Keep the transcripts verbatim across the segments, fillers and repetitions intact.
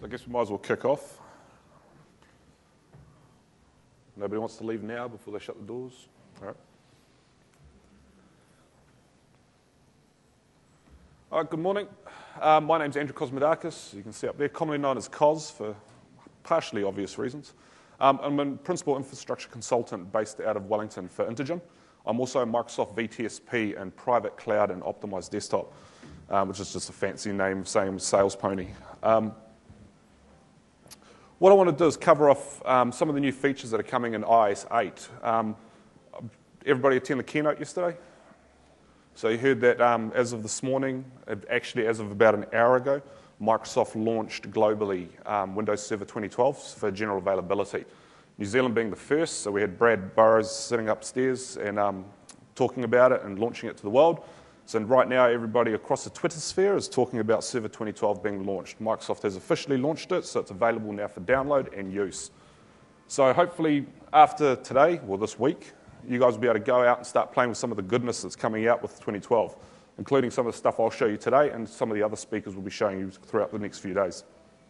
I guess we might as well kick off. Nobody wants to leave now before they shut the doors? All right. All right, good morning. Um, my name's Andrew Kosmidakis. You can see up there, commonly known as Kos for partially obvious reasons. Um, I'm a principal infrastructure consultant based out of Wellington for Intergym. I'm also a Microsoft V T S P and private cloud and optimized desktop, um, which is just a fancy name saying sales pony. Um, What I want to do is cover off um, some of the new features that are coming in i O S eight. Um, everybody attend the keynote yesterday? So you heard that um, as of this morning, actually as of about an hour ago, Microsoft launched globally um, Windows Server twenty twelve for general availability. New Zealand being the first, so we had Brad Burrows sitting upstairs and um, talking about it and launching it to the world. So right now, everybody across the Twitter sphere is talking about Server twenty twelve being launched. Microsoft has officially launched it, so it's available now for download and use. So hopefully after today, or this week, you guys will be able to go out and start playing with some of the goodness that's coming out with twenty twelve, including some of the stuff I'll show you today and some of the other speakers will be showing you throughout the next few days.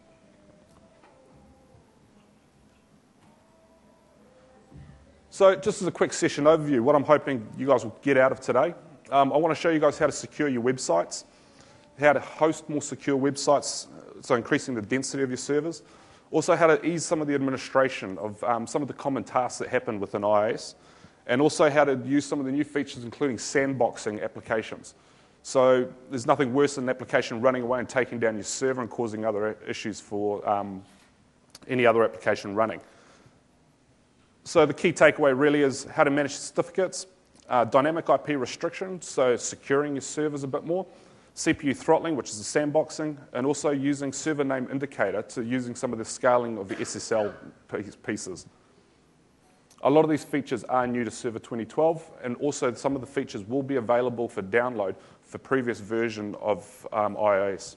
So just as a quick session overview, what I'm hoping you guys will get out of today, Um, I want to show you guys how to secure your websites, how to host more secure websites, so increasing the density of your servers. Also how to ease some of the administration of um, some of the common tasks that happen within i O S. And also how to use some of the new features, including sandboxing applications. So there's nothing worse than an application running away and taking down your server and causing other issues for um, any other application running. So the key takeaway really is how to manage certificates, Uh, dynamic I P restrictions, so securing your servers a bit more, C P U throttling, which is the sandboxing, and also using server name indicator to using some of the scaling of the S S L pieces. A lot of these features are new to Server twenty twelve, and also some of the features will be available for download for previous version of um, i O S.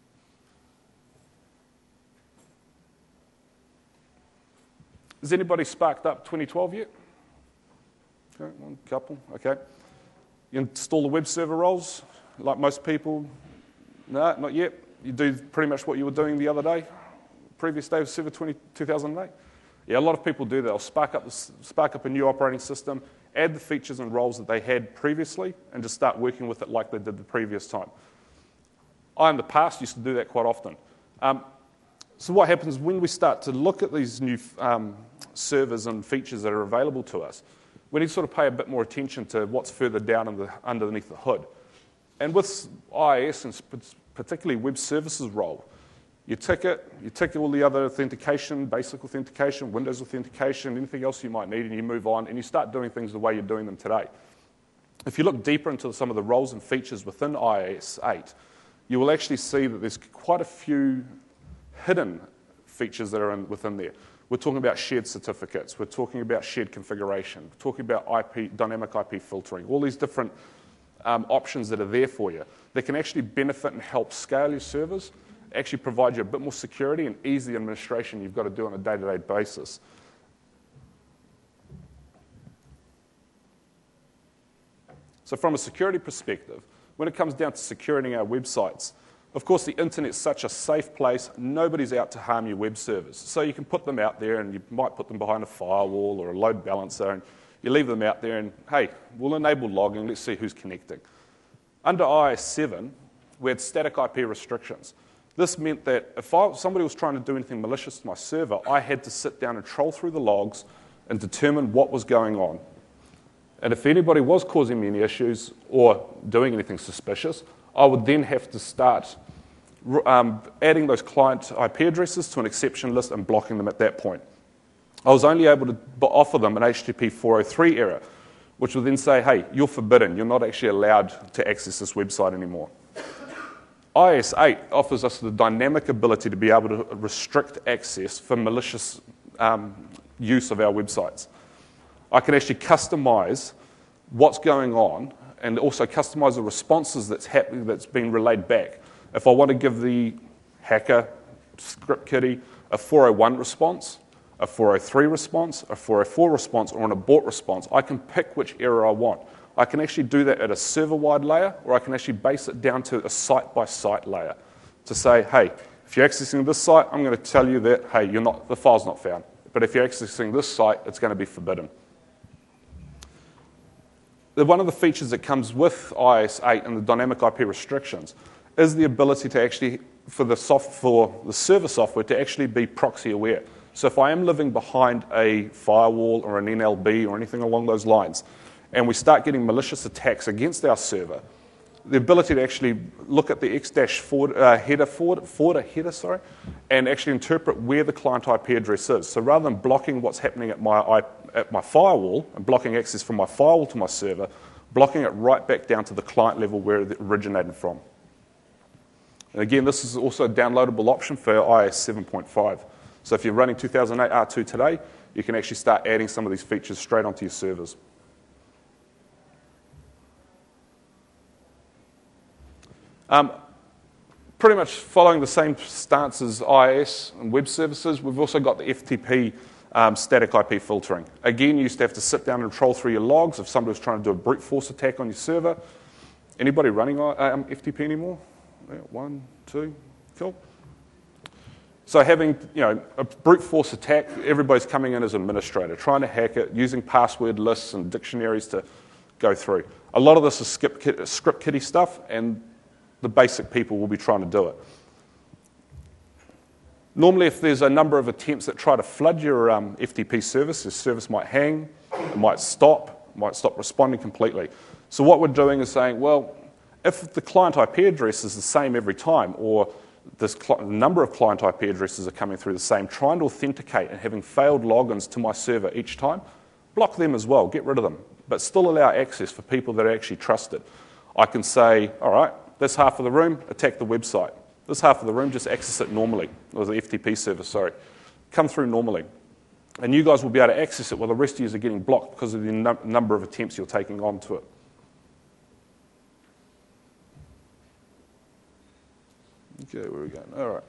Has anybody sparked up twenty twelve yet? Okay, one couple, okay. You install the web server roles, like most people. No, not yet. You do pretty much what you were doing the other day, previous day of Server two thousand eight. Yeah, a lot of people do that. They'll spark up, spark up a new operating system, add the features and roles that they had previously, and just start working with it like they did the previous time. I, in the past, used to do that quite often. Um, so what happens when we start to look at these new um, servers and features that are available to us, we need to sort of pay a bit more attention to what's further down in the, underneath the hood. And with i O S, and particularly web services role, you tick it, you tick all the other authentication, basic authentication, Windows authentication, anything else you might need, and you move on, and you start doing things the way you're doing them today. If you look deeper into some of the roles and features within i O S eight, you will actually see that there's quite a few hidden features that are in, within there. We're talking about shared certificates. We're talking about shared configuration. We're talking about I P, dynamic I P filtering, all these different um, options that are there for you that can actually benefit and help scale your servers, actually provide you a bit more security and ease the administration you've got to do on a day-to-day basis. So from a security perspective, when it comes down to securing our websites, of course, the internet's such a safe place, nobody's out to harm your web servers. So you can put them out there, and you might put them behind a firewall or a load balancer, and you leave them out there, and hey, we'll enable logging, let's see who's connecting. Under i O S seven, we had static I P restrictions. This meant that if I, somebody was trying to do anything malicious to my server, I had to sit down and troll through the logs and determine what was going on. And if anybody was causing me any issues or doing anything suspicious, I would then have to start um, adding those client I P addresses to an exception list and blocking them at that point. I was only able to offer them an H T T P four oh three error, which would then say, hey, you're forbidden. You're not actually allowed to access this website anymore. i O S eight offers us the dynamic ability to be able to restrict access for malicious um, use of our websites. I can actually customize what's going on and also customize the responses that's happening, that's being relayed back. If I want to give the hacker, script kiddie, a four oh one response, a four oh three response, a four oh four response, or an abort response, I can pick which error I want. I can actually do that at a server-wide layer, or I can actually base it down to a site-by-site layer to say, hey, if If you're accessing this site, I'm going to tell you that, hey, you're not, the file's not found. But if you're accessing this site, it's going to be forbidden. One of the features that comes with I S eight and the dynamic I P restrictions is the ability to actually, for the, soft, for the server software, to actually be proxy aware. So if I am living behind a firewall or an N L B or anything along those lines, and we start getting malicious attacks against our server, the ability to actually look at the X forward, uh, header, forward, forwarder header, sorry, and actually interpret where the client I P address is. So rather than blocking what's happening at my, at my firewall and blocking access from my firewall to my server, blocking it right back down to the client level where it originated from. And again, this is also a downloadable option for I S seven point five. So if you're running two thousand eight R two today, you can actually start adding some of these features straight onto your servers. Um, pretty much following the same stance as I S and web services, we've also got the F T P um, static I P filtering. Again, you used to have to sit down and troll through your logs if somebody was trying to do a brute force attack on your server. Anybody running um, F T P anymore? Yeah, one, two, cool. So having, you know, a brute force attack, everybody's coming in as an administrator, trying to hack it, using password lists and dictionaries to go through. A lot of this is skip kit, script kiddie stuff, and the basic people will be trying to do it. Normally, if there's a number of attempts that try to flood your um, F T P service, your service might hang, it might stop, it might stop responding completely. So what we're doing is saying, well, if the client I P address is the same every time, or this number of client I P addresses are coming through the same, trying to authenticate and having failed logins to my server each time, block them as well, get rid of them, but still allow access for people that are actually trusted. I can say, all right, this half of the room, attack the website. This half of the room, just access it normally, or the F T P server, sorry. Come through normally. And you guys will be able to access it while the rest of you are getting blocked because of the num number of attempts you're taking onto it. Okay, where are we going? All right.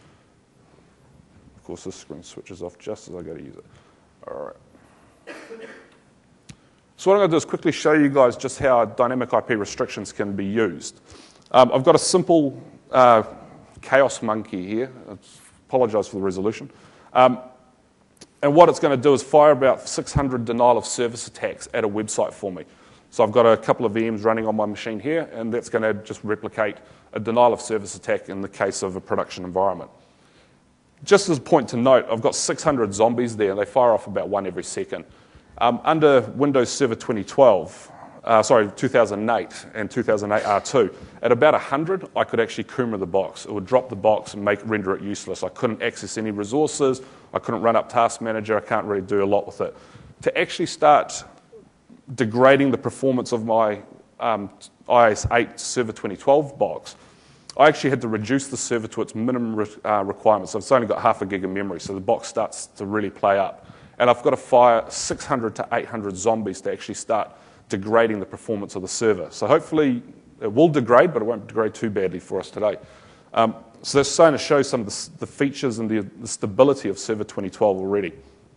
Of course, this screen switches off just as I go to use it. All right. So what I'm going to do is quickly show you guys just how dynamic I P restrictions can be used. Um, I've got a simple uh, chaos monkey here. I apologise for the resolution. Um, and what it's going to do is fire about six hundred denial of service attacks at a website for me. So I've got a couple of V Ms running on my machine here, and that's going to just replicate a denial of service attack in the case of a production environment. Just as a point to note, I've got six hundred zombies there, and they fire off about one every second. Um, under Windows Server twenty twelve, uh, sorry, two thousand eight and two thousand eight R two, at about one hundred, I could actually Kuma the box. It would drop the box and make render it useless. I couldn't access any resources. I couldn't run up Task Manager. I can't really do a lot with it. To actually start degrading the performance of my um, I S eight Server twenty twelve box, I actually had to reduce the server to its minimum re uh, requirements. So it's only got half a gig of memory, so the box starts to really play up. And I've got to fire six hundred to eight hundred zombies to actually start degrading the performance of the server. So hopefully it will degrade, but it won't degrade too badly for us today. Um, so that's starting to show some of the, the features and the, the stability of Server twenty twelve already.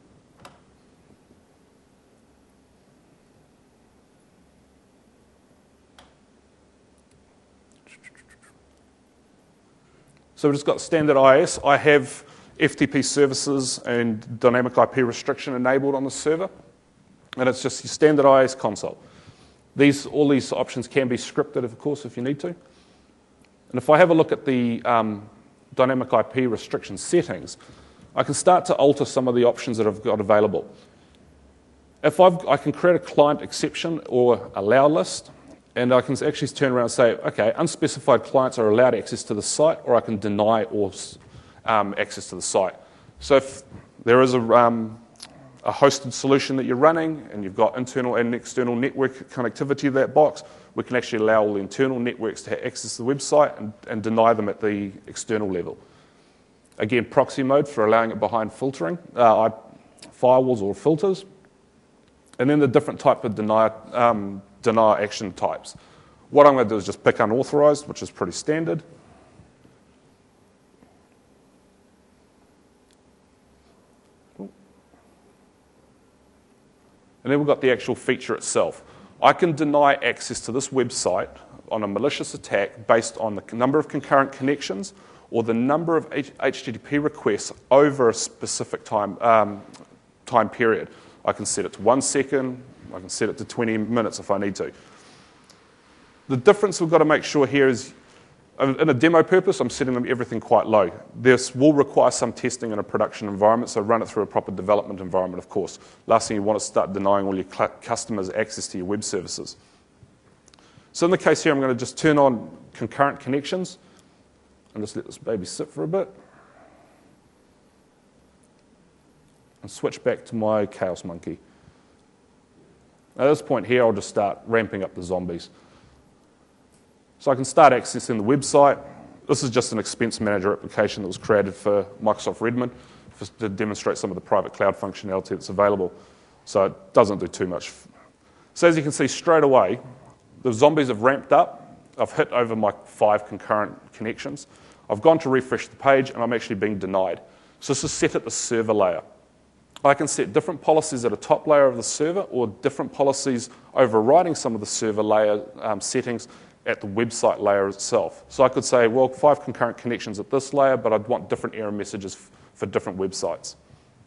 So we've just got standard I S. I have F T P services and dynamic I P restriction enabled on the server, and it's just your standard I S console. These, all these options can be scripted, of course, if you need to. And if I have a look at the um, dynamic I P restriction settings, I can start to alter some of the options that I've got available. If I've, I can create a client exception or allow list, and I can actually turn around and say, okay, unspecified clients are allowed access to the site, or I can deny or um, access to the site. So if there is a, um, a hosted solution that you're running, and you've got internal and external network connectivity to that box, we can actually allow all the internal networks to access the website and, and deny them at the external level. Again, proxy mode for allowing it behind filtering, uh, firewalls or filters. And then the different type of deny, um, deny action types. What I'm going to do is just pick unauthorized, which is pretty standard. And then we've got the actual feature itself. I can deny access to this website on a malicious attack based on the number of concurrent connections or the number of H T T P requests over a specific time, um, time period. I can set it to one second, I can set it to twenty minutes if I need to. The difference we've got to make sure here is, in a demo purpose, I'm setting them everything quite low. This will require some testing in a production environment, so run it through a proper development environment, of course. Last thing you want to start denying all your customers access to your web services. So in the case here, I'm going to just turn on concurrent connections and just let this baby sit for a bit. And switch back to my Chaos Monkey. At this point here, I'll just start ramping up the zombies. So I can start accessing the website. This is just an expense manager application that was created for Microsoft Redmond for, to demonstrate some of the private cloud functionality that's available. So it doesn't do too much. So as you can see straight away, the zombies have ramped up. I've hit over my five concurrent connections. I've gone to refresh the page, and I'm actually being denied. So this is set at the server layer. I can set different policies at a top layer of the server or different policies overriding some of the server layer um, settings at the website layer itself. So I could say, well, five concurrent connections at this layer, but I'd want different error messages f- for different websites.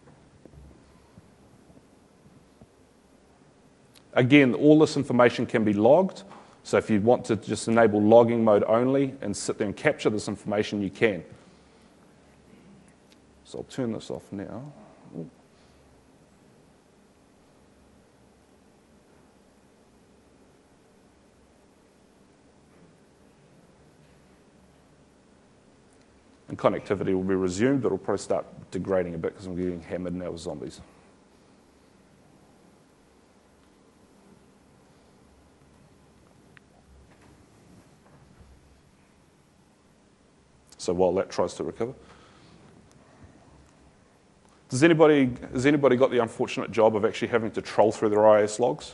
Again, all this information can be logged. So if you want to just enable logging mode only and sit there and capture this information, you can. So I'll turn this off now. Ooh. And connectivity will be resumed, but it'll probably start degrading a bit because I'm getting hammered now with zombies. So while that tries to recover. Does anybody, has anybody got the unfortunate job of actually having to troll through their I I S logs?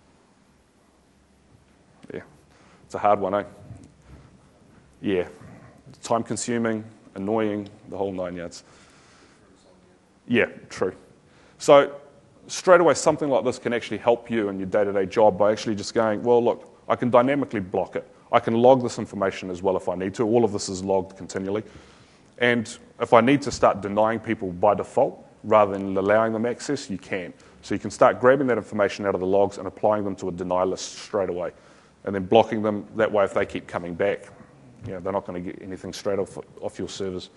Yeah, it's a hard one, eh? Yeah, time consuming, annoying, the whole nine yards. Yeah, true. So straight away, something like this can actually help you in your day-to-day job by actually just going, well, look, I can dynamically block it. I can log this information as well if I need to. All of this is logged continually. And if I need to start denying people by default rather than allowing them access, you can. So you can start grabbing that information out of the logs and applying them to a deny list straight away, and then blocking them. That way, if they keep coming back, you know, they're not going to get anything straight off, off your servers.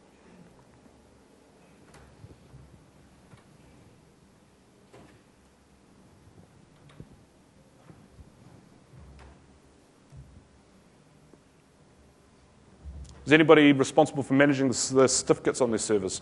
Is anybody responsible for managing the, the certificates on their servers?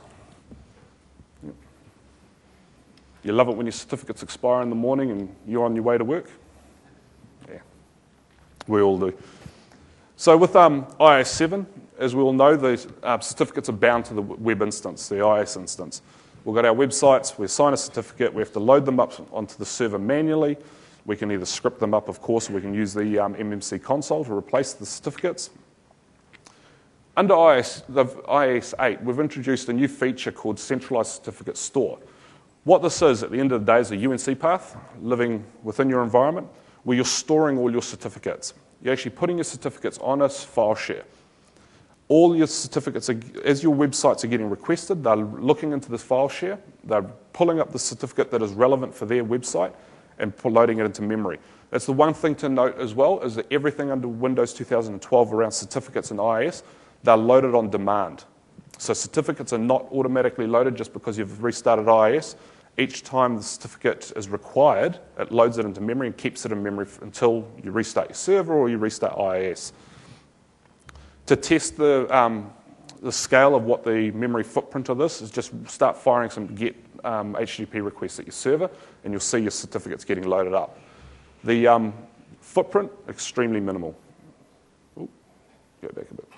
You love it when your certificates expire in the morning and you're on your way to work? Yeah, we all do. So with um, I I S seven, as we all know, the uh, certificates are bound to the web instance, the I I S instance. We've got our websites, we assign a certificate, we have to load them up onto the server manually. We can either script them up, of course, or we can use the um, M M C console to replace the certificates. Under I I S, the I I S eight, we've introduced a new feature called Centralized Certificate Store. What this is, at the end of the day, is a U N C path living within your environment where you're storing all your certificates. You're actually putting your certificates on a file share. All your certificates, are, as your websites are getting requested, they're looking into this file share, they're pulling up the certificate that is relevant for their website and loading it into memory. That's the one thing to note as well, is that everything under Windows two thousand twelve around certificates and I I S, they're loaded on demand. So certificates are not automatically loaded just because you've restarted I I S. Each time the certificate is required, it loads it into memory and keeps it in memory until you restart your server or you restart I I S. To test the, um, the scale of what the memory footprint of this is, just start firing some GET um, H T T P requests at your server, and you'll see your certificates getting loaded up. The um, footprint, extremely minimal. Ooh, go back a bit.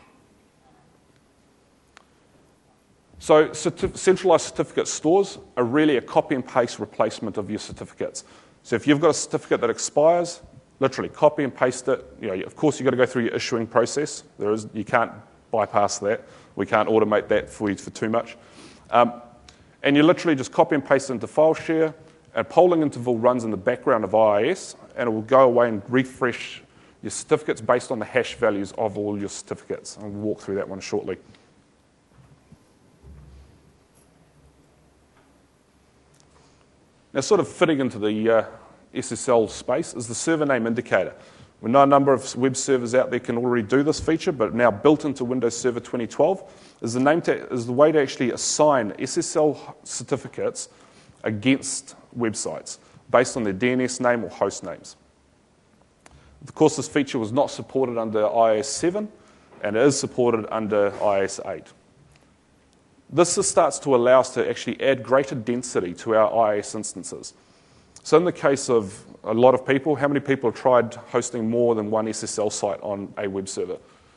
So certif- centralized certificate stores are really a copy and paste replacement of your certificates. So if you've got a certificate that expires, literally copy and paste it. You know, of course, you've got to go through your issuing process. There is, you can't bypass that. We can't automate that for you for too much. Um, and you literally just copy and paste it into file share. A polling interval runs in the background of I I S, and it will go away and refresh your certificates based on the hash values of all your certificates. And we'll walk through that one shortly. Now, sort of fitting into the uh, S S L space is the server name indicator. We know a number of web servers out there can already do this feature, but now built into Windows Server twenty twelve is the, name to, is the way to actually assign S S L certificates against websites based on their D N S name or host names. Of course, this feature was not supported under I O S seven, and it is supported under I O S eight. This starts to allow us to actually add greater density to our I O S instances. So in the case of a lot of people, how many people have tried hosting more than one S S L site on a web server?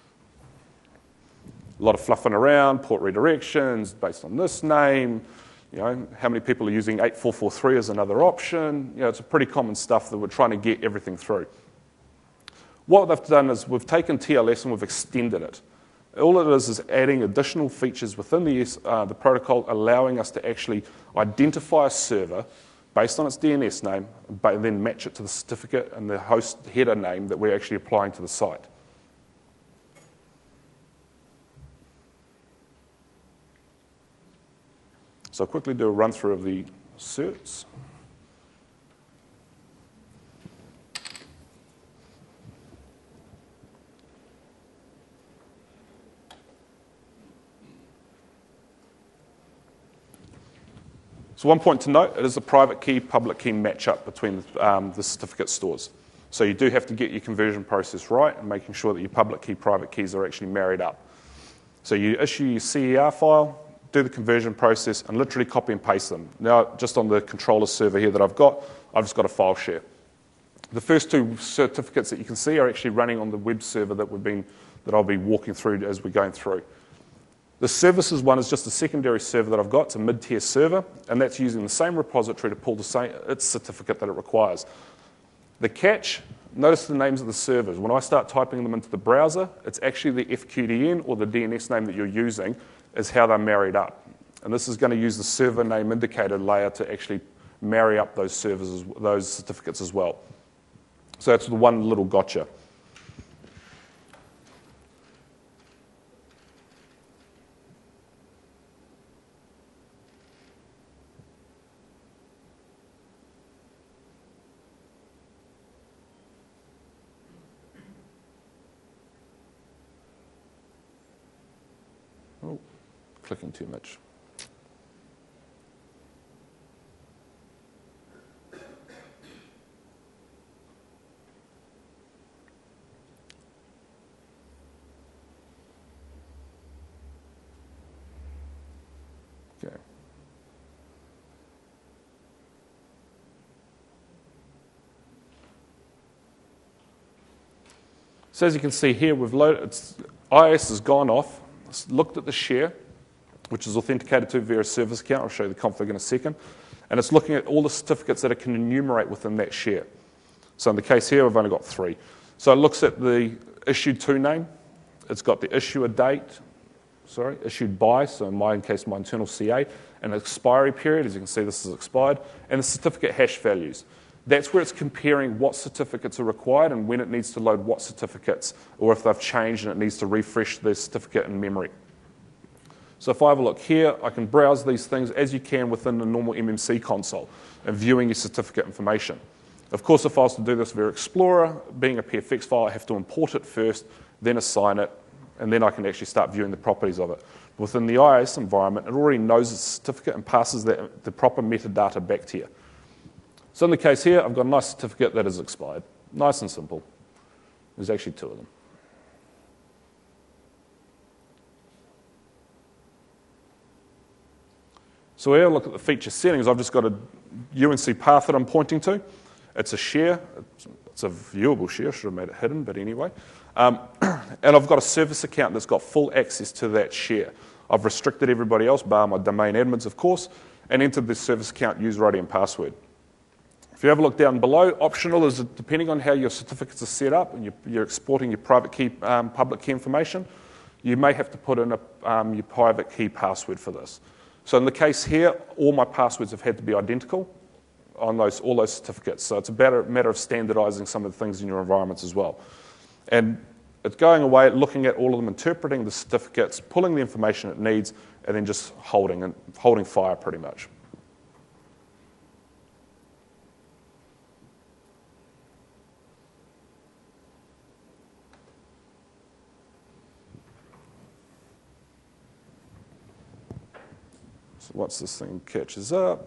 A lot of fluffing around, port redirections based on this name. You know, how many people are using eight four four three as another option? You know, it's a pretty common stuff that we're trying to get everything through. What they've done is we've taken T L S and we've extended it. All it is is adding additional features within the, uh, the protocol, allowing us to actually identify a server based on its D N S name, but then match it to the certificate and the host header name that we're actually applying to the site. So I'll quickly do a run through of the certs. So one point to note, it is a private key, public key matchup between um, the certificate stores. So you do have to get your conversion process right and making sure that your public key, private keys are actually married up. So you issue your C E R file, do the conversion process, and literally copy and paste them. Now, just on the controller server here that I've got, I've just got a file share. The first two certificates that you can see are actually running on the web server that we've been, that I'll be walking through as we're going through. The services one is just a secondary server that I've got. It's a mid-tier server, and that's using the same repository to pull the same, its certificate that it requires. The catch, notice the names of the servers. When I start typing them into the browser, it's actually the F Q D N or the D N S name that you're using is how they're married up. And this is going to use the server name indicator layer to actually marry up those servers, those certificates as well. So that's the one little gotcha. Oh, clicking too much. Okay. So as you can see here, we've loaded, it's, I O S has gone off, it's looked at the share, which is authenticated to via a service account. I'll show you the config in a second. And it's looking at all the certificates that it can enumerate within that share. So in the case here, we've only got three. So it looks at the issued to name. It's got the issuer date, sorry, issued by, so in my case, my internal C A, and expiry period, as you can see, this is expired, and the certificate hash values. That's where it's comparing what certificates are required and when it needs to load what certificates, or if they've changed and it needs to refresh the certificate in memory. So if I have a look here, I can browse these things as you can within the normal M M C console and viewing your certificate information. Of course, if I was to do this via Explorer, being a P F X file, I have to import it first, then assign it, and then I can actually start viewing the properties of it. Within the I O S environment, it already knows the certificate and passes the, the proper metadata back to you. So in the case here, I've got a nice certificate that is expired. Nice and simple. There's actually two of them. So here, look at the feature settings. I've just got a U N C path that I'm pointing to. It's a share. It's a viewable share. Should have made it hidden, but anyway. Um, and I've got a service account that's got full access to that share. I've restricted everybody else, bar my domain admins, of course, and entered this service account user I D and password. If you have a look down below, optional is depending on how your certificates are set up and you're, you're exporting your private key, um, public key information, you may have to put in a, um, your private key password for this. So in the case here, all my passwords have had to be identical on those, all those certificates. So it's a better, matter of standardizing some of the things in your environments as well. And it's going away, looking at all of them, interpreting the certificates, pulling the information it needs, and then just holding, and holding fire pretty much. So once this thing catches up,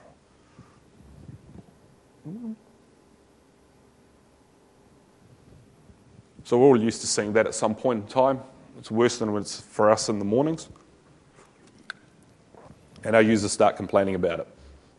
so we're all used to seeing that at some point in time. It's worse than when it's for us in the mornings. And our users start complaining about it.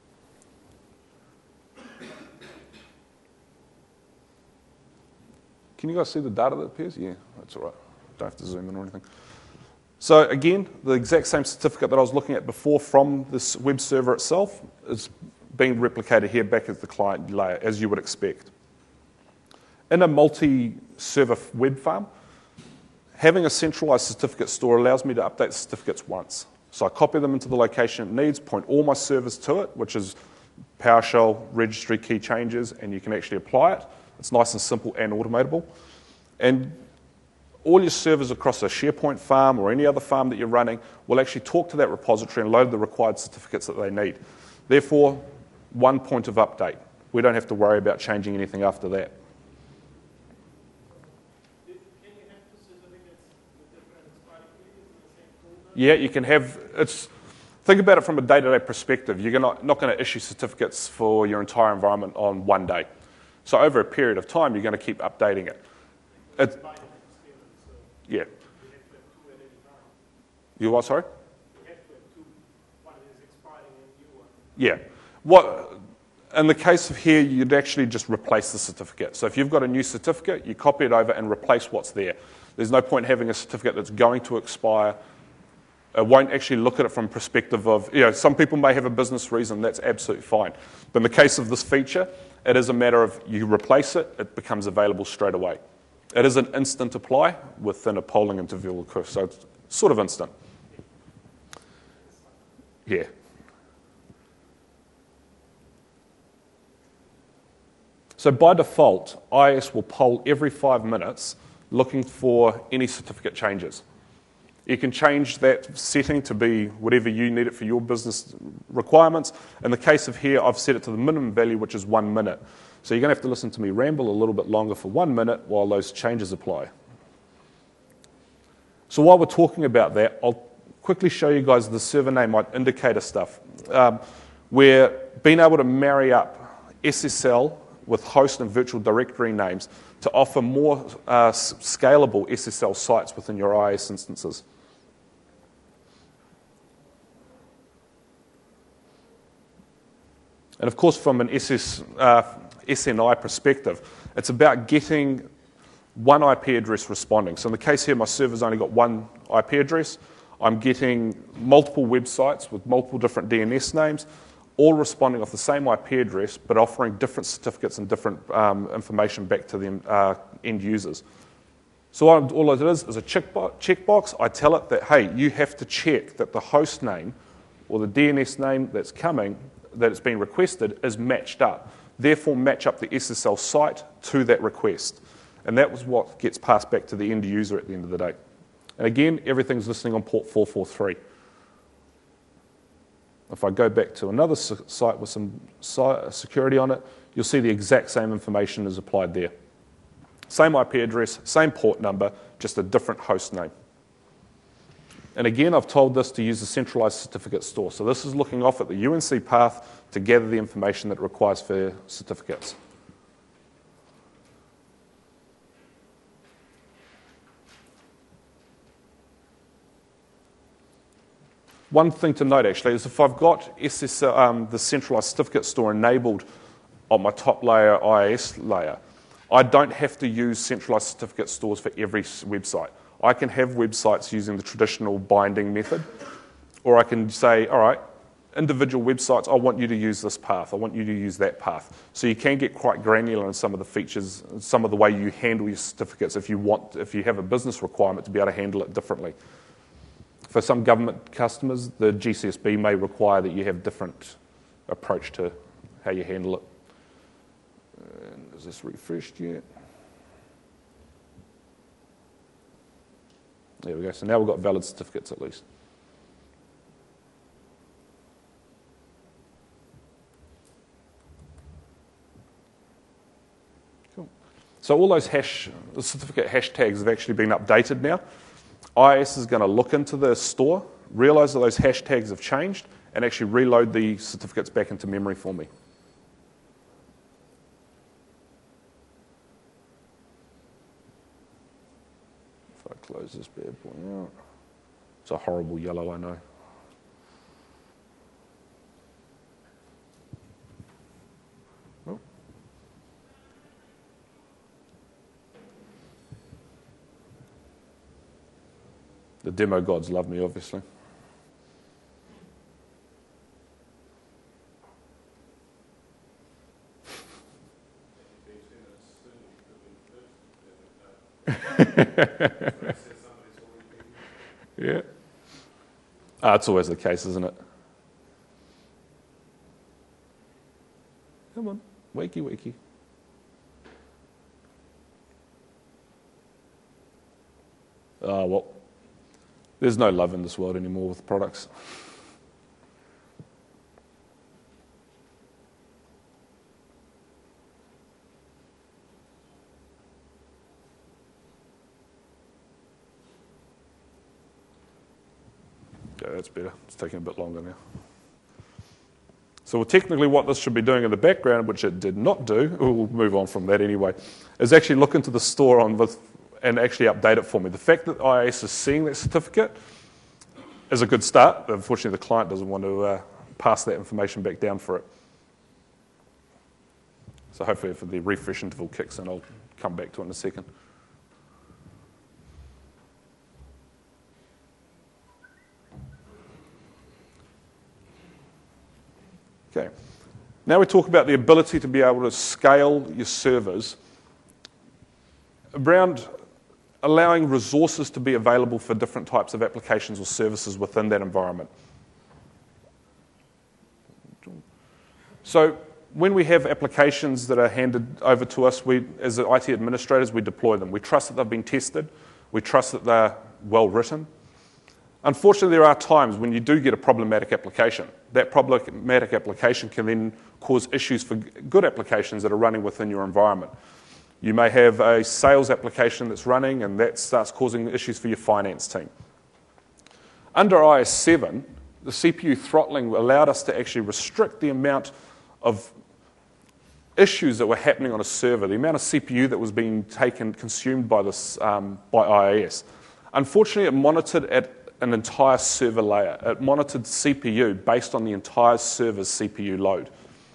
Can you guys see the data that appears? Yeah, that's all right. Don't have to zoom in or anything. So again, the exact same certificate that I was looking at before from this web server itself is being replicated here back at the client layer, as you would expect. In a multi-server web farm, having a centralized certificate store allows me to update the certificates once. So I copy them into the location it needs, point all my servers to it, which is PowerShell registry key changes, and you can actually apply it. It's nice and simple and automatable. And all your servers across a SharePoint farm or any other farm that you're running will actually talk to that repository and load the required certificates that they need. Therefore, one point of update. We don't have to worry about changing anything after that. Yeah, you can have, it's, think about it from a day-to-day perspective. You're not, not going to issue certificates for your entire environment on one day. So over a period of time, you're going to keep updating it. it yeah. You what, sorry? Yeah. What, in the case of here, you'd actually just replace the certificate. So if you've got a new certificate, you copy it over and replace what's there. There's no point in having a certificate that's going to expire. It won't actually look at it from perspective of, you know, some people may have a business reason, that's absolutely fine. But in the case of this feature, it is a matter of you replace it, it becomes available straight away. It is an instant apply within a polling interval, so it's sort of instant. Yeah. So by default, I I S will poll every five minutes looking for any certificate changes. You can change that setting to be whatever you need it for your business requirements. In the case of here, I've set it to the minimum value, which is one minute. So you're going to have to listen to me ramble a little bit longer for one minute while those changes apply. So while we're talking about that, I'll quickly show you guys the server name indicator stuff. Um, we're being able to marry up S S L with host and virtual directory names to offer more uh, scalable S S L sites within your I I S instances. And of course, from an S S, uh, S N I perspective, it's about getting one I P address responding. So in the case here, my server's only got one I P address. I'm getting multiple websites with multiple different D N S names, all responding off the same I P address, but offering different certificates and different um, information back to the uh, end users. So all it is is a checkbox. I tell it that, hey, you have to check that the host name or the D N S name that's coming, that it's been requested, is matched up. Therefore, match up the S S L site to that request. And that was what gets passed back to the end user at the end of the day. And again, everything's listening on port four forty-three. If I go back to another site with some security on it, you'll see the exact same information is applied there. Same I P address, same port number, just a different host name. And again, I've told this to use a centralized certificate store. So this is looking off at the U N C path to gather the information that it requires for certificates. One thing to note, actually, is if I've got S S L, um, the centralized certificate store enabled on my top layer I I S layer, I don't have to use centralized certificate stores for every website. I can have websites using the traditional binding method, or I can say, all right, individual websites, I want you to use this path, I want you to use that path. So you can get quite granular in some of the features, some of the way you handle your certificates if you want, if you have a business requirement to be able to handle it differently. For some government customers, the G C S B may require that you have a different approach to how you handle it. And is this refreshed yet? There we go. So now we've got valid certificates at least. Cool. So all those hash, the certificate hashtags have actually been updated now. I I S is going to look into the store realise that those hashtags have changed, and actually reload the certificates back into memory for me. If I close this bad boy out. It's a horrible yellow, I know. Oh. The demo gods love me, obviously. Yeah. Ah, it's always the case, isn't it? Come on, wakey, wakey. Ah, well, there's no love in this world anymore with products. Okay, that's better. It's taking a bit longer now. So well, technically what this should be doing in the background, which it did not do, we'll move on from that anyway, is actually look into the store on with, and actually update it for me. The fact that I I S is seeing that certificate is a good start. Unfortunately, the client doesn't want to uh, pass that information back down for it. So hopefully if the refresh interval kicks in, I'll come back to it in a second. Okay. Now we talk about the ability to be able to scale your servers around allowing resources to be available for different types of applications or services within that environment. So when we have applications that are handed over to us, we, as I T administrators, we deploy them. We trust that they've been tested. We trust that they're well written. Unfortunately, there are times when you do get a problematic application. That problematic application can then cause issues for good applications that are running within your environment. You may have a sales application that's running, and that starts causing issues for your finance team. Under I S seven, the C P U throttling allowed us to actually restrict the amount of issues that were happening on a server, the amount of C P U that was being taken, consumed by, this, um, by I I S. Unfortunately, it monitored at an entire server layer. It monitored C P U based on the entire server's C P U load.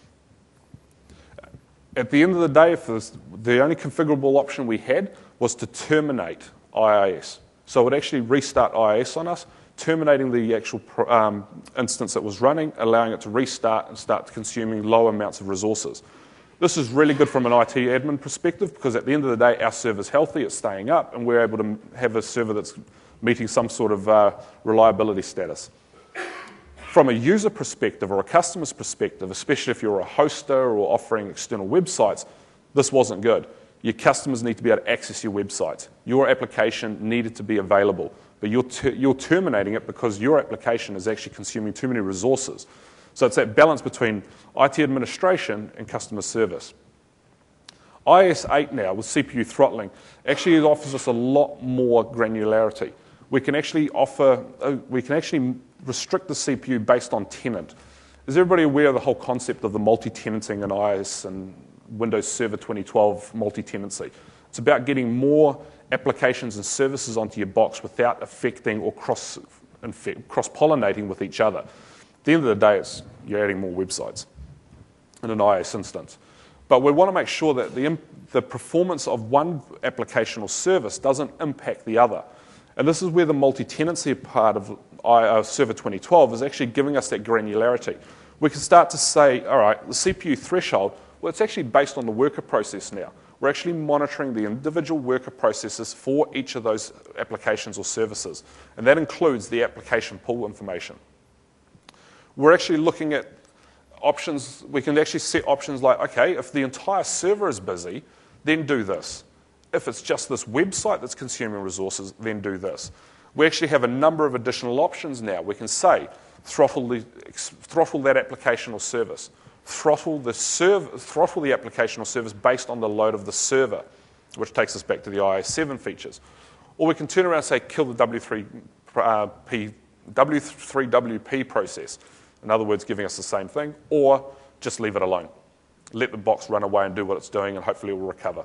At the end of the day, if the only configurable option we had was to terminate I I S. So it would actually restart I I S on us, terminating the actual um, instance that was running, allowing it to restart and start consuming low amounts of resources. This is really good from an I T admin perspective because at the end of the day, our server's healthy, it's staying up, and we're able to have a server that's meeting some sort of uh, reliability status. From a user perspective or a customer's perspective, especially if you're a hoster or offering external websites, this wasn't good. Your customers need to be able to access your websites. Your application needed to be available, but you're, ter you're terminating it because your application is actually consuming too many resources. So it's that balance between I T administration and customer service. I S eight now, with C P U throttling, actually offers us a lot more granularity. We can actually offer, uh, we can actually restrict the C P U based on tenant. Is everybody aware of the whole concept of the multi-tenanting in I S and Windows Server twenty twelve multi-tenancy? It's about getting more applications and services onto your box without affecting or cross, cross-pollinating with each other. At the end of the day, it's, you're adding more websites in an I S instance. But we want to make sure that the, the performance of one application or service doesn't impact the other. And this is where the multi-tenancy part of uh, Server twenty twelve is actually giving us that granularity. We can start to say, all right, the C P U threshold, well, it's actually based on the worker process now. We're actually monitoring the individual worker processes for each of those applications or services. And that includes the application pool information. We're actually looking at options. We can actually set options like, okay, if the entire server is busy, then do this. If it's just this website that's consuming resources, then do this. We actually have a number of additional options now. We can say, throttle, the, throttle that application or service, throttle the, serv throttle the application or service based on the load of the server, which takes us back to the I S seven features. Or we can turn around and say, kill the W three P W three W P process. In other words, giving us the same thing, or just leave it alone. Let the box run away and do what it's doing, and hopefully it will recover.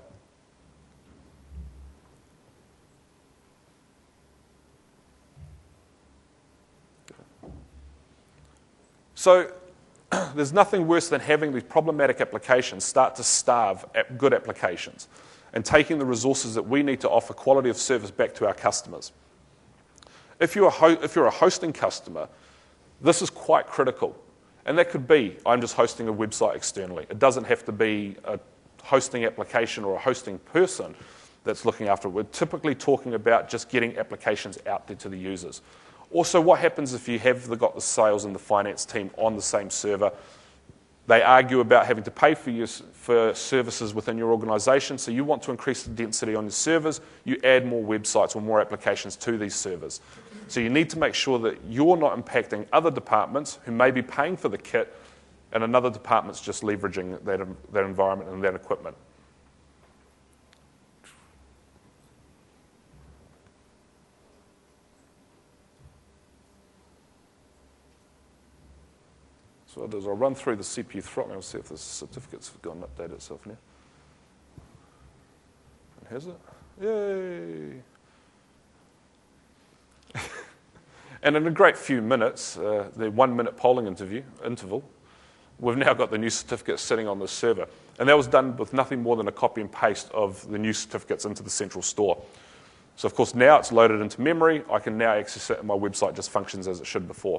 So there's nothing worse than having these problematic applications start to starve at good applications and taking the resources that we need to offer quality of service back to our customers. If you're a, ho- if you're a hosting customer, this is quite critical. And that could be, I'm just hosting a website externally. It doesn't have to be a hosting application or a hosting person that's looking after it. We're typically talking about just getting applications out there to the users. Also, what happens if you have the, got the sales and the finance team on the same server? They argue about having to pay for, your, for services within your organisation, so you want to increase the density on your servers, you add more websites or more applications to these servers. So you need to make sure that you're not impacting other departments who may be paying for the kit and another department's just leveraging that, that environment and that equipment. So what I'll do is I'll run through the C P U throttling. I'll see if the certificates have gone and updated itself now. And has it? Yay! And in a great few minutes, uh, the one-minute polling interview, interval, we've now got the new certificates sitting on the server. And that was done with nothing more than a copy and paste of the new certificates into the central store. So, of course, now it's loaded into memory. I can now access it, and my website just functions as it should before.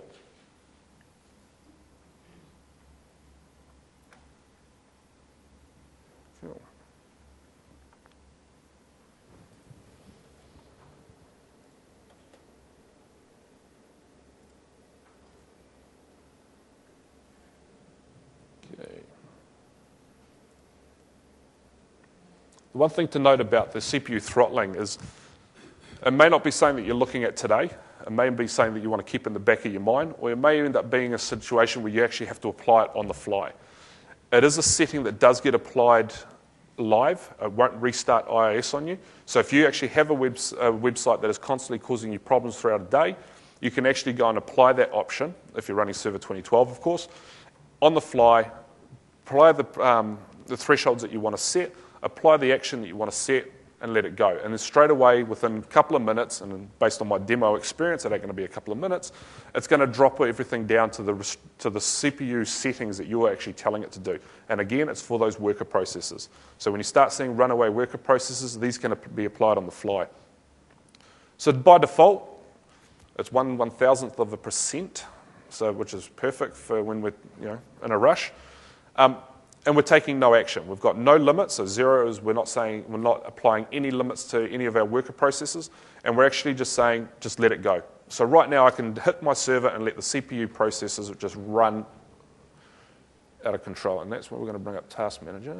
The one thing to note about the C P U throttling is it may not be something that you're looking at today. It may be something that you want to keep in the back of your mind, or it may end up being a situation where you actually have to apply it on the fly. It is a setting that does get applied live. It won't restart I I S on you. So if you actually have a, web, a website that is constantly causing you problems throughout a day, you can actually go and apply that option, if you're running Server twenty twelve, of course, on the fly, apply the, um, the thresholds that you want to set, apply the action that you want to set, and let it go. And then straight away, within a couple of minutes, and based on my demo experience, it ain't going to be a couple of minutes, it's going to drop everything down to the, to the C P U settings that you're actually telling it to do. And again, it's for those worker processes. So when you start seeing runaway worker processes, these can be applied on the fly. So by default, it's one one thousandth of a percent, so which is perfect for when we're you know in a rush. Um, And we're taking no action. We've got no limits, so zero is we're not saying, we're not applying any limits to any of our worker processes, and we're actually just saying, just let it go. So right now I can hit my server and let the C P U processes just run out of control, and that's what we're going to bring up Task Manager.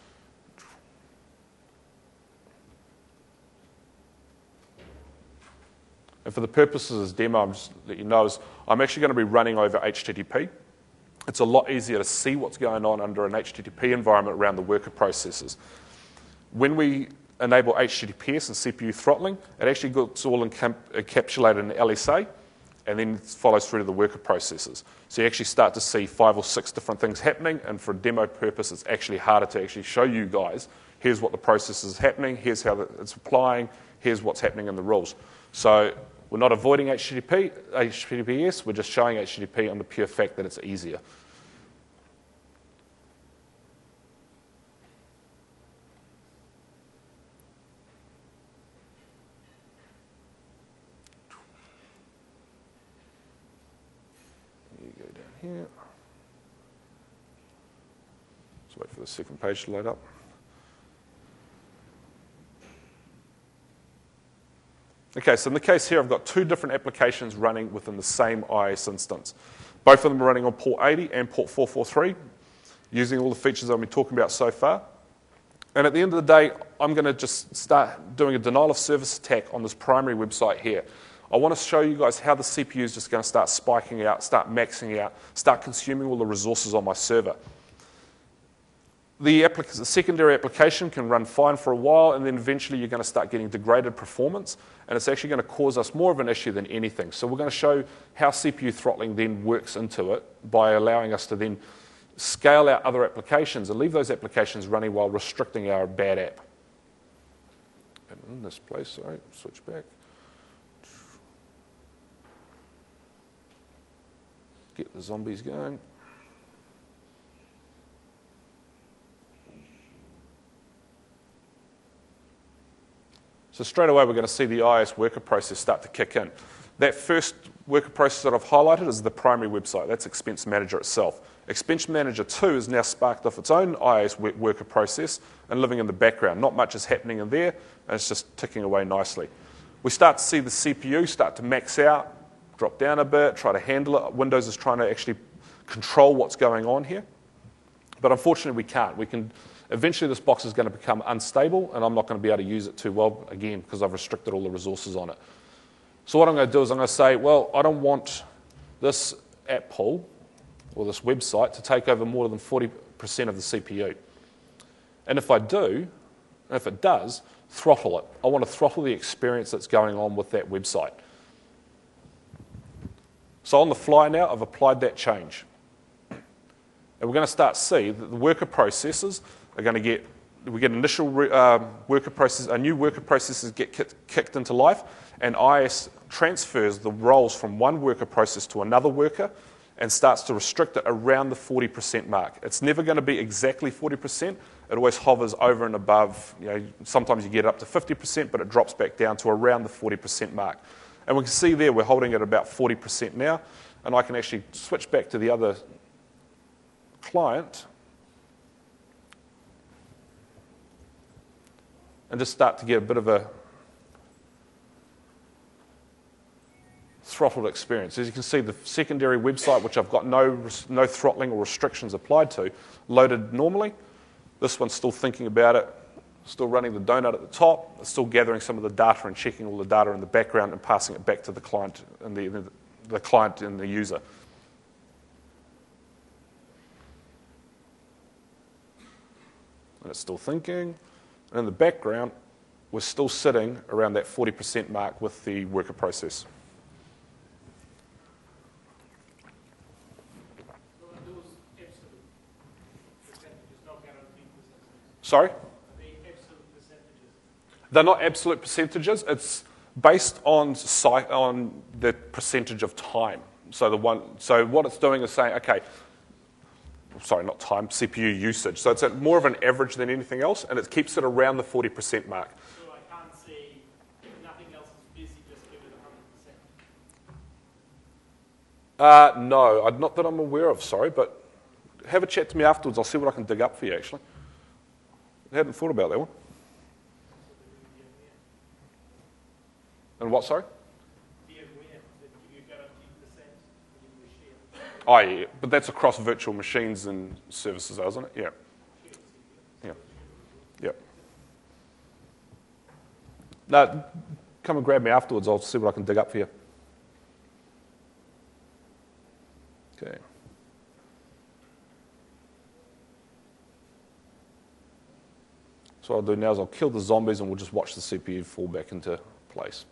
And for the purposes of this demo, I'm just let you know, is I'm actually going to be running over H T T P. It's a lot easier to see what's going on under an H T T P environment around the worker processes. When we enable H T T P S and C P U throttling, it actually gets all encapsulated in L S A, and then it follows through to the worker processes. So you actually start to see five or six different things happening, and for a demo purpose, it's actually harder to actually show you guys, here's what the process is happening, here's how it's applying, here's what's happening in the rules. So we're not avoiding H T T P, H T T P S, we're just showing H T T P on the pure fact that it's easier. You go down here. Let's wait for the second page to load up. Okay, so in the case here, I've got two different applications running within the same I I S instance. Both of them are running on port eighty and port four forty-three, using all the features I've been talking about so far. And at the end of the day, I'm going to just start doing a denial of service attack on this primary website here. I want to show you guys how the C P U is just going to start spiking out, start maxing out, start consuming all the resources on my server. the, applic the secondary application can run fine for a while, and then eventually you're going to start getting degraded performance, and it's actually going to cause us more of an issue than anything. So we're going to show how C P U throttling then works into it by allowing us to then scale out other applications and leave those applications running while restricting our bad app. And in this place, sorry, switch back. Get the zombies going. So straight away, we're going to see the I I S worker process start to kick in. That first worker process that I've highlighted is the primary website. That's Expense Manager itself. Expense Manager two has now sparked off its own I I S worker process and living in the background. Not much is happening in there, and it's just ticking away nicely. We start to see the C P U start to max out, drop down a bit, try to handle it. Windows is trying to actually control what's going on here. But unfortunately, we can't. We can. Eventually, this box is going to become unstable, and I'm not going to be able to use it too well, again, because I've restricted all the resources on it. So what I'm going to do is I'm going to say, well, I don't want this app pool or this website to take over more than forty percent of the C P U. And if I do, and if it does, throttle it. I want to throttle the experience that's going on with that website. So on the fly now, I've applied that change. And we're going to start to see that the worker processes are going to get, we get initial uh, worker process, a new worker processes get kicked, kicked into life, and I I S transfers the roles from one worker process to another worker and starts to restrict it around the forty percent mark. It's never going to be exactly forty percent. It always hovers over and above. You know, sometimes you get up to fifty percent, but it drops back down to around the forty percent mark. And we can see there we're holding it about forty percent now, and I can actually switch back to the other client and just start to get a bit of a throttled experience. As you can see, the secondary website, which I've got no, no throttling or restrictions applied to, loaded normally. This one's still thinking about it, still running the donut at the top, it's still gathering some of the data and checking all the data in the background and passing it back to the client and the, the, the client and the user. And it's still thinking. And in the background, we're still sitting around that forty percent mark with the worker process. So are those absolute percentages, not guaranteed percentages? Sorry? Are they absolute percentages? They're not absolute percentages. It's based on, on the percentage of time. So, the one, so what it's doing is saying, okay, sorry, not time, C P U usage. So it's at more of an average than anything else, and it keeps it around the forty percent mark. So I can't say if nothing else is busy, just give it one hundred percent? Uh, no, I'd- not that I'm aware of, sorry, but have a chat to me afterwards. I'll see what I can dig up for you, actually. I hadn't thought about that one. And what, sorry? VMware, they give you guaranteed percent when you share. Oh, yeah, but that's across virtual machines and services, though, isn't it? Yeah. Yeah. Yeah. No, come and grab me afterwards. I'll see what I can dig up for you. Okay. So what I'll do now is I'll kill the zombies and we'll just watch the C P U fall back into place.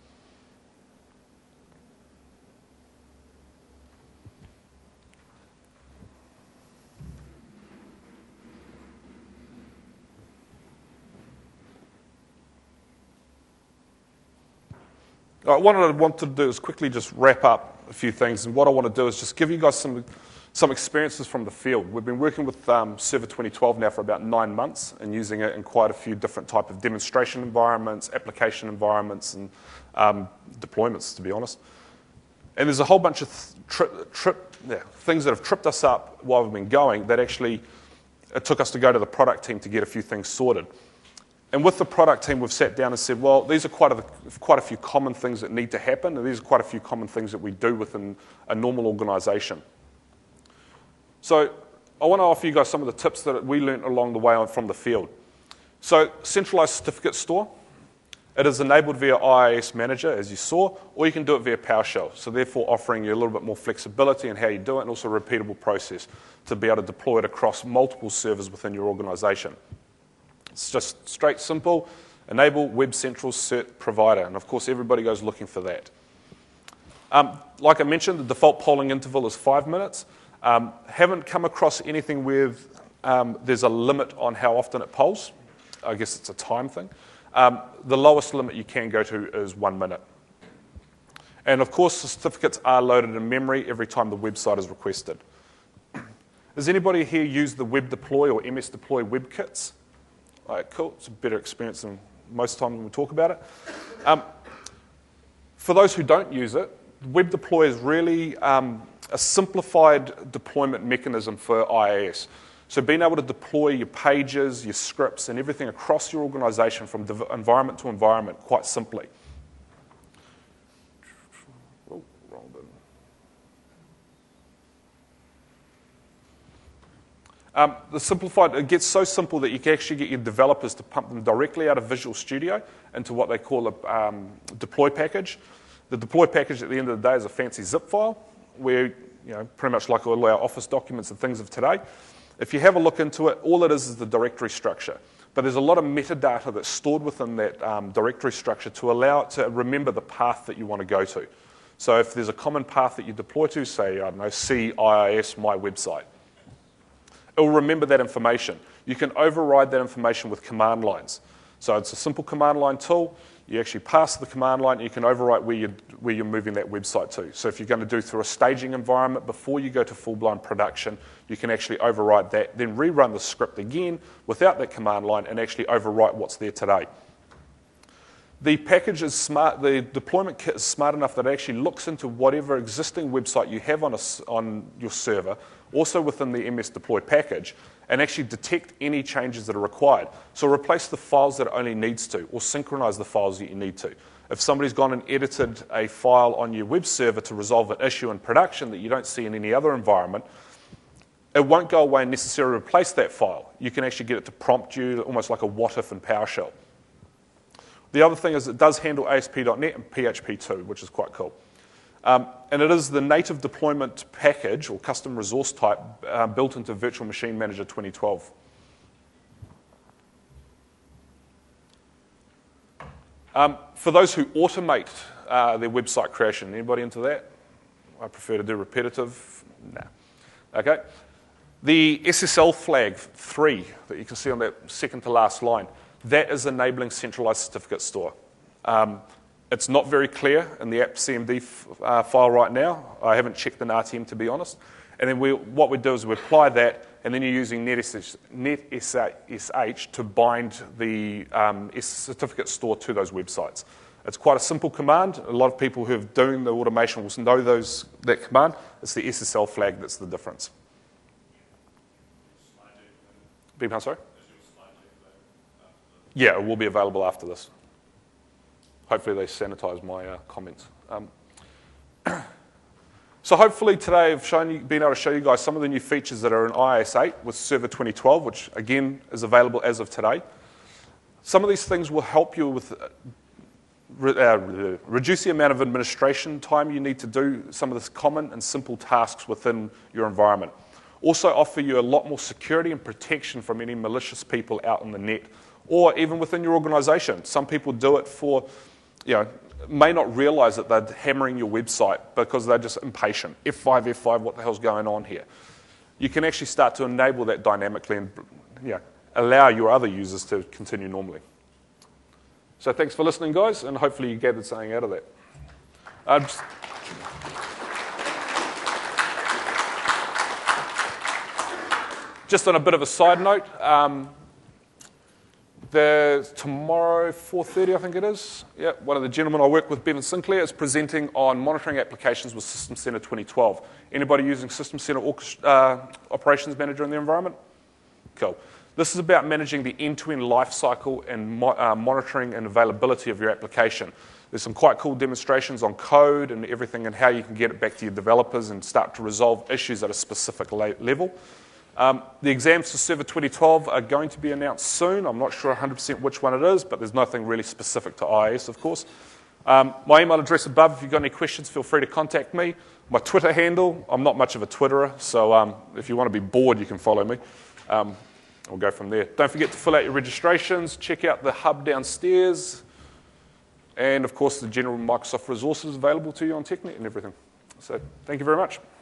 All right, what I want to do is quickly just wrap up a few things, and what I want to do is just give you guys some, some experiences from the field. We've been working with um, Server twenty twelve now for about nine months and using it in quite a few different type of demonstration environments, application environments, and um, deployments, to be honest. And there's a whole bunch of th tri trip, yeah, things that have tripped us up while we've been going that actually it took us to go to the product team to get a few things sorted. And with the product team, we've sat down and said, well, these are quite a, quite a few common things that need to happen, and these are quite a few common things that we do within a normal organisation. So I want to offer you guys some of the tips that we learnt along the way on from the field. So centralised certificate store. It is enabled via I I S Manager, as you saw, or you can do it via PowerShell, so therefore offering you a little bit more flexibility in how you do it and also a repeatable process to be able to deploy it across multiple servers within your organization. It's just straight, simple, enable Web Central Cert Provider, and of course everybody goes looking for that. Um, like I mentioned, the default polling interval is five minutes. Um, haven't come across anything with um, there's a limit on how often it polls. I guess it's a time thing. Um, the lowest limit you can go to is one minute. And of course, the certificates are loaded in memory every time the website is requested. Has anybody here used the Web Deploy or M S Deploy web kits? All right, cool. It's a better experience than most times when we talk about it. Um, for those who don't use it, Web Deploy is really um, a simplified deployment mechanism for I I S. So being able to deploy your pages, your scripts, and everything across your organization from environment to environment quite simply. Oh, wrong button. Um, the simplified, it gets so simple that you can actually get your developers to pump them directly out of Visual Studio into what they call a um, deploy package. The deploy package at the end of the day is a fancy zip file where, you know, pretty much like all our Office documents and things of today. If you have a look into it, all it is is the directory structure. But there's a lot of metadata that's stored within that um, directory structure to allow it to remember the path that you want to go to. So if there's a common path that you deploy to, say, I don't know, C I I S my website, it will remember that information. You can override that information with command lines. So it's a simple command line tool. You actually pass the command line, and you can overwrite where you're, where you're moving that website to. So if you're going to do through a staging environment before you go to full-blown production, you can actually overwrite that, then rerun the script again without that command line and actually overwrite what's there today. The package is smart, the deployment kit is smart enough that it actually looks into whatever existing website you have on, a, on your server, also within the M S Deploy package, and actually detect any changes that are required. So replace the files that it only needs to, or synchronize the files that you need to. If somebody's gone and edited a file on your web server to resolve an issue in production that you don't see in any other environment, it won't go away and necessarily replace that file. You can actually get it to prompt you, almost like a what if in PowerShell. The other thing is it does handle A S P dot net and P H P two, which is quite cool. Um, and it is the native deployment package or custom resource type uh, built into Virtual Machine Manager twenty twelve. Um, for those who automate uh, their website creation, anybody into that? I prefer to do repetitive. Nah. Okay. The S S L flag three that you can see on that second to last line, that is enabling centralized certificate store. Um, It's not very clear in the app C M D uh, file right now. I haven't checked an R T M, to be honest. And then we, what we do is we apply that, and then you're using NetSH to bind the um, certificate store to those websites. It's quite a simple command. A lot of people who are doing the automation will know those, that command. It's the S S L flag that's the difference. Beg your pardon, sorry? Yeah, it will be available after this. Hopefully they sanitize my uh, comments. Um, so hopefully today I've shown you, been able to show you guys some of the new features that are in I I S eight with Server twenty twelve, which again is available as of today. Some of these things will help you with uh, re uh, reduce the amount of administration time you need to do some of the common and simple tasks within your environment. Also offer you a lot more security and protection from any malicious people out on the net, or even within your organization. Some people do it for, you know, may not realize that they're hammering your website because they're just impatient. F five, F five, what the hell's going on here? You can actually start to enable that dynamically and, you know, allow your other users to continue normally. So thanks for listening, guys, and hopefully you gathered something out of that. Uh, just, just on a bit of a side note, um, There's tomorrow, four thirty, I think it is. Yeah, one of the gentlemen I work with, Bevan Sinclair, is presenting on monitoring applications with System Center twenty twelve. Anybody using System Center uh, Operations Manager in their environment? Cool. This is about managing the end-to-end life cycle and mo uh, monitoring and availability of your application. There's some quite cool demonstrations on code and everything and how you can get it back to your developers and start to resolve issues at a specific level. Um, the exams for Server twenty twelve are going to be announced soon. I'm not sure one hundred percent which one it is, but there's nothing really specific to I I S, of course. Um, my email address above, if you've got any questions, feel free to contact me. My Twitter handle, I'm not much of a Twitterer, so um, if you want to be bored, you can follow me. Um, we'll go from there. Don't forget to fill out your registrations, check out the hub downstairs, and of course the general Microsoft resources available to you on TechNet and everything. So thank you very much.